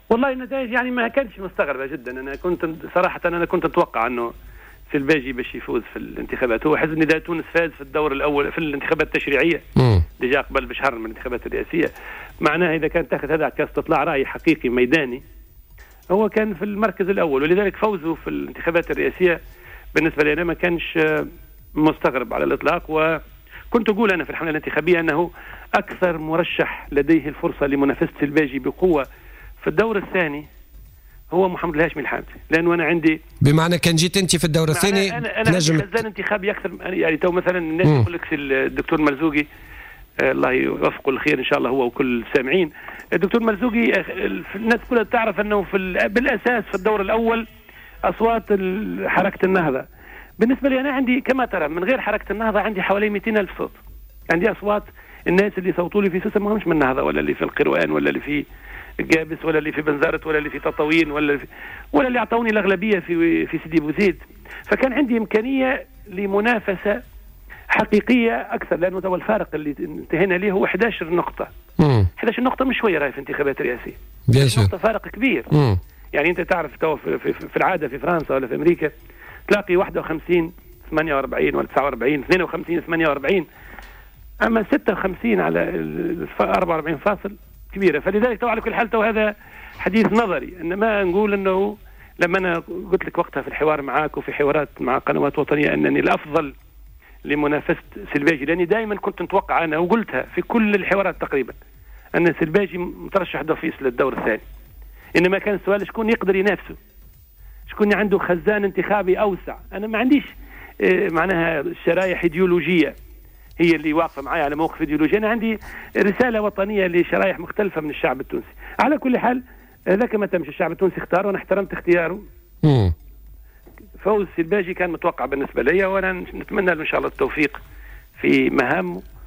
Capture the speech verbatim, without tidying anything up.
والله النتائج يعني ما كانتش مستغربة جدا. أنا كنت صراحة أنا كنت أتوقع أنه سلباجي باش يفوز في الانتخابات. هو حزب نداء تونس فاز في الدور الأول في الانتخابات التشريعية اللي جاء قبل بشهر من الانتخابات الرئاسية. معناها إذا كان تاخذ هذا كاستطلاع رأي حقيقي ميداني هو كان في المركز الأول، ولذلك فوزه في الانتخابات الرئاسية بالنسبة لي أنا ما كانش مستغرب على الإطلاق. وكنت أقول أنا في الحملة الانتخابية أنه أكثر مرشح لديه الفرصة لمنافسة سلباجي بقوة في الدور الثاني هو محمد الهاشمي الحامدي، لأنه أنا عندي بمعنى كان جيت أنت في الدور الثاني أنا أنا نجم خزان انتخابي أكثر. يعني تو مثلا الناس يقول لك الدكتور مرزوقي آه الله يوفقه الخير إن شاء الله هو وكل السامعين. الدكتور مرزوقي الناس كلها تعرف أنه في بالأساس في الدور الأول أصوات حركة النهضة. بالنسبة لي أنا عندي كما ترى من غير حركة النهضة عندي حوالي مئتين ألف صوت. عندي أصوات الناس اللي صوتوا لي في سوسة ما همش من النهضة ولا اللي في القروان ولا اللي في جابس ولا اللي في بنزرت ولا اللي في تطاوين ولا في ولا اللي اعطوني الاغلبيه في في سيدي بوزيد. فكان عندي امكانيه لمنافسه حقيقيه اكثر، لانه تو الفارق اللي انتهينا ليه هو أحد عشر نقطه. مم. أحد عشر نقطه مش شويه راهي في انتخابات رئاسيه. نقطه فارق كبير. مم. يعني انت تعرف تو في, في, في العاده في فرنسا ولا في امريكا تلاقي واحد وخمسين ثمانية وأربعين ولا تسعة وأربعين اثنين وخمسين ثمانية وأربعين، اما ستة وخمسين على أربعة وأربعين فاصل كبيرة. فلذلك طبعا على كل حال تو هذا حديث نظري، انما نقول انه لما انا قلت لك وقتها في الحوار معاك وفي حوارات مع قنوات وطنية انني الافضل لمنافسة سلباجي، لاني دائما كنت متوقع انا وقلتها في كل الحوارات تقريبا ان سلباجي مترشح دوفيس للدور الثاني، انما كان السؤال شكون يقدر ينافسه، شكون عنده خزان انتخابي اوسع. انا ما عنديش معناها شرايح ايديولوجية هي اللي واقفة معي على موقف ايديولوجي، أنا عندي رسالة وطنية لشرائح مختلفة من الشعب التونسي. على كل حال ذاك ما تمشي الشعب التونسي اختار وأنا احترمت اختياره. مم. فوز سلباجي كان متوقع بالنسبة لي، وأنا نتمنى له إن شاء الله التوفيق في مهامه